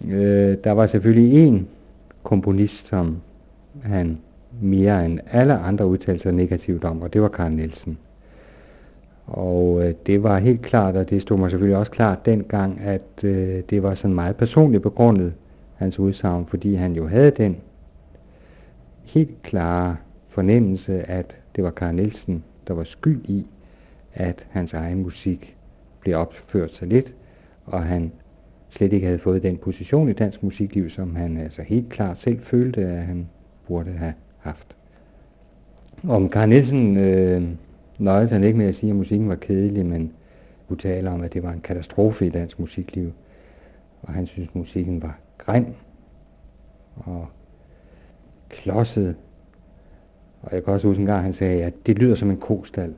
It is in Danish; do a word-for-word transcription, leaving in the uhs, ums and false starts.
Øh, der var selvfølgelig en komponist, som han mere end alle andre udtalte sig negativt om, og det var Carl Nielsen. Og øh, det var helt klart, og det stod mig selvfølgelig også klart dengang, at øh, det var sådan meget personligt begrundet, hans udsagn, fordi han jo havde den helt klare fornemmelse, at det var Carl Nielsen, der var skyld i, at hans egen musik blev opført så lidt, og han slet ikke havde fået den position i dansk musikliv, som han altså helt klart selv følte, at han burde have haft. Om Carl Nielsen øh, nøjede han ikke med at sige, at musikken var kedelig, men kunne tale om, at det var en katastrofe i dansk musikliv. Og han synes, at musikken var grim og klodset. Og jeg kan også huske en gang, han sagde, at det lyder som en kostal.